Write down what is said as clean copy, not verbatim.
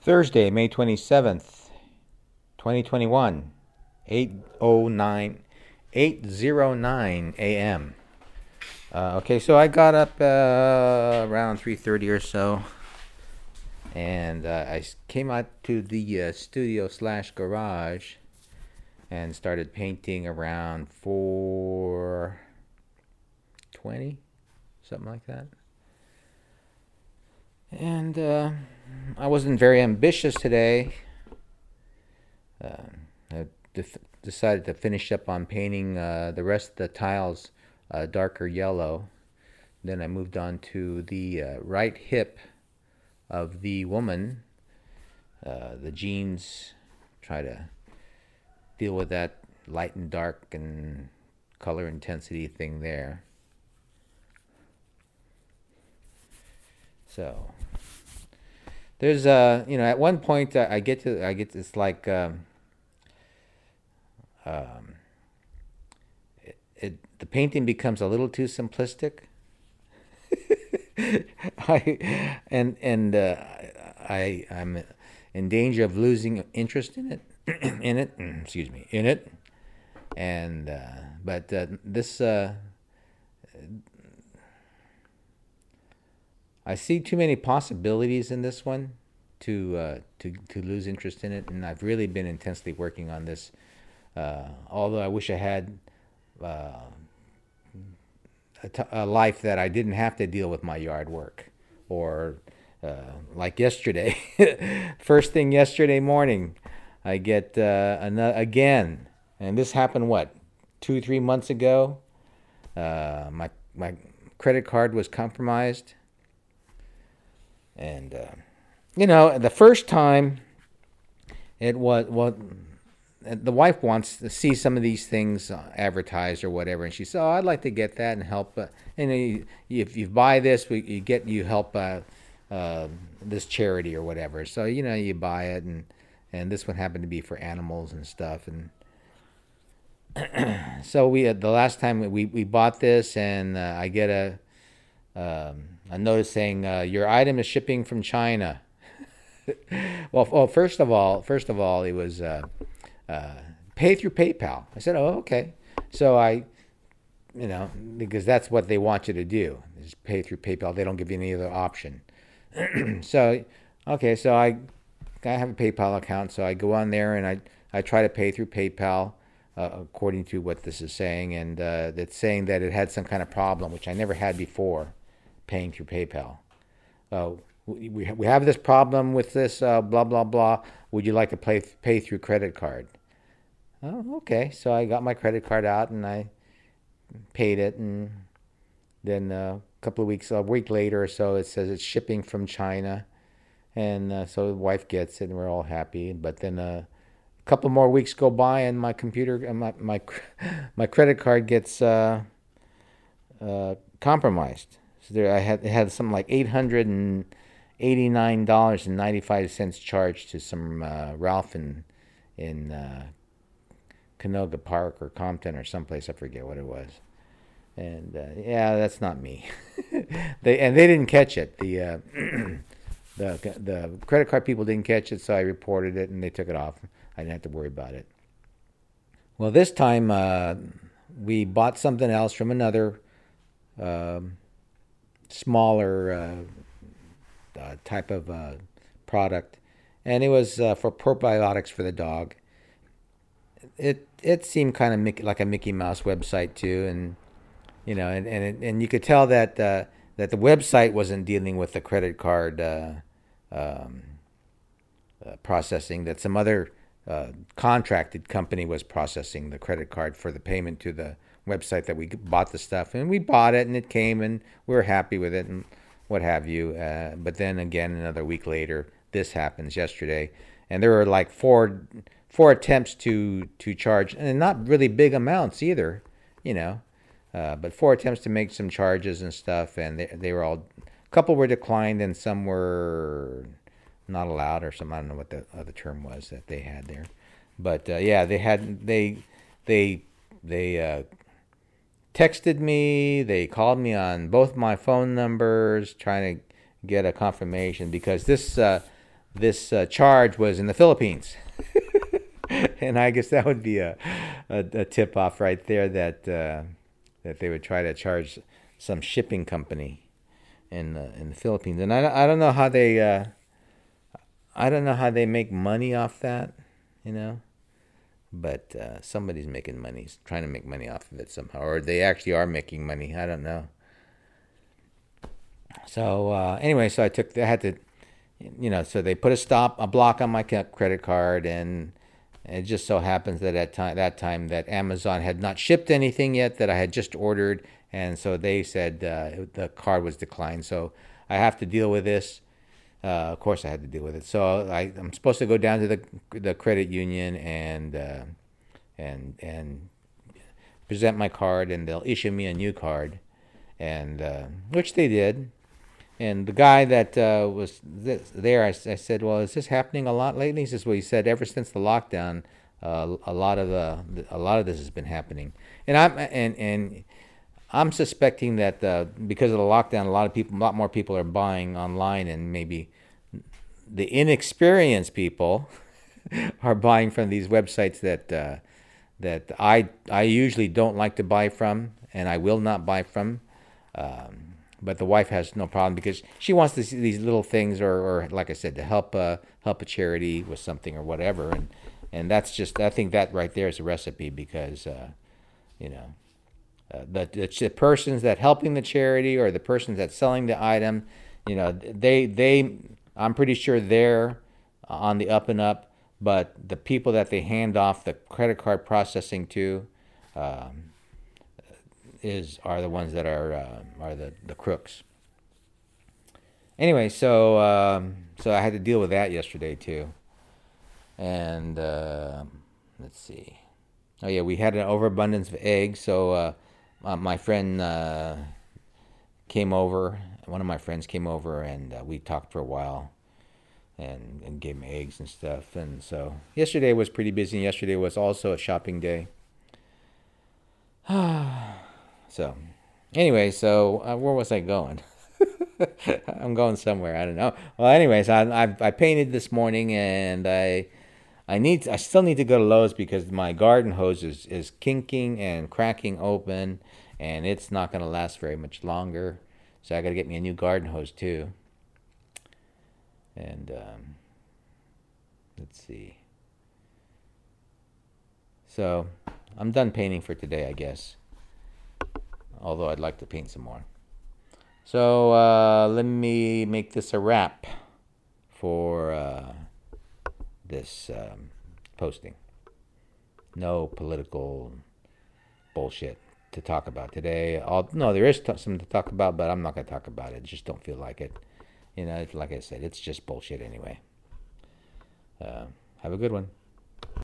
Thursday, May 27th, 2021, 8:09 a.m. Okay, so I got up around 3:30 or so, and I came out to the studio slash garage and started painting around 4:20, something like that. And I wasn't very ambitious today. I decided to finish up on painting the rest of the tiles darker yellow. Then I moved on to the right hip of the woman, the jeans, try to deal with that light and dark and color intensity thing there. So there's at one point I get this like the painting becomes a little too simplistic. I'm in danger of losing interest in it in it, and but this I see too many possibilities in this one to lose interest in it, and I've really been intensely working on this. Although I wish I had a life that I didn't have to deal with my yard work, or like yesterday. First thing yesterday morning, I get again, and this happened 2-3 months ago. My credit card was compromised. And, the first time it was, the wife wants to see some of these things advertised or whatever. And she said, I'd like to get that and help. If you buy this, you help this charity or whatever. So, you buy it. And this one happened to be for animals and stuff. And so the last time we bought this, and I get a notice saying your item is shipping from China. Well, first of all, it was pay through PayPal. I said, oh, okay. So because that's what they want you to do, is pay through PayPal. They don't give you any other option. So, okay, so I have a PayPal account, so I go on there and I try to pay through PayPal according to what this is saying, and it's saying that it had some kind of problem, which I never had before, paying through PayPal. We have this problem with this blah blah blah. Would you like to pay through credit card? Oh, okay. So I got my credit card out and I paid it, and then a week later or so, it says it's shipping from China, and so the wife gets it, and we're all happy. But then a couple more weeks go by, and my computer and my credit card gets compromised. So it had something like $889.95 charged to some Ralph in Canoga Park or Compton or someplace, I forget what it was. And that's not me. They didn't catch it. The credit card people didn't catch it, so I reported it and they took it off. I didn't have to worry about it. Well, this time we bought something else from another smaller type of product, and it was for probiotics for the dog. It seemed kind of like a Mickey Mouse website too, and and you could tell that the website wasn't dealing with the credit card processing. That some other contracted company was processing the credit card for the payment to the website that we bought the stuff, and we bought it and it came and we were happy with it and what have you. But then again, another week later, this happens yesterday, and there were like four attempts to charge, and not really big amounts either, but 4 attempts to make some charges and stuff, and they were all, a couple were declined and some were not allowed or something. I don't know what the other term was that they had there, but they texted me, they called me on both my phone numbers trying to get a confirmation, because this this charge was in the Philippines. And I guess that would be a tip off right there that they would try to charge some shipping company in the Philippines. And I don't know how they make money off that, you know. But somebody's making money, trying to make money off of it somehow, or they actually are making money. I don't know. So anyway, so I had to, so they put a block on my credit card, and it just so happens that at that time that Amazon had not shipped anything yet that I had just ordered, and so they said the card was declined. So I have to deal with this. Of course, I had to deal with it. So I'm supposed to go down to the credit union and present my card, and they'll issue me a new card, and which they did. And the guy that was there, I said, "Well, is this happening a lot lately?" He says, "Well," he said, "ever since the lockdown, a lot of this has been happening." And I'm suspecting that because of the lockdown, a lot more people are buying online, and maybe the inexperienced people are buying from these websites that I usually don't like to buy from, and I will not buy from. But the wife has no problem because she wants to see these little things, or like I said, to help a charity with something or whatever, and that's just, I think that right there is a recipe, because the persons that helping the charity or the persons that selling the item, they I'm pretty sure they're on the up and up, but the people that they hand off the credit card processing to are the ones that are the crooks. Anyway, so I had to deal with that yesterday too, and let's see. Oh yeah, we had an overabundance of eggs, so my friend came over. One of my friends came over, and we talked for a while, and gave me eggs and stuff. And so yesterday was pretty busy. Yesterday was also a shopping day. So, anyway, where was I going? I'm going somewhere. I don't know. Well, anyways, I painted this morning, and I still need to go to Lowe's because my garden hose is kinking and cracking open, and it's not going to last very much longer. So I got to get me a new garden hose too. And let's see. So I'm done painting for today, I guess. Although I'd like to paint some more. So let me make this a wrap for this posting. No political bullshit to talk about today. No, there is something to talk about, but I'm not going to talk about it. Just don't feel like it. Like I said, it's just bullshit anyway. Have a good one.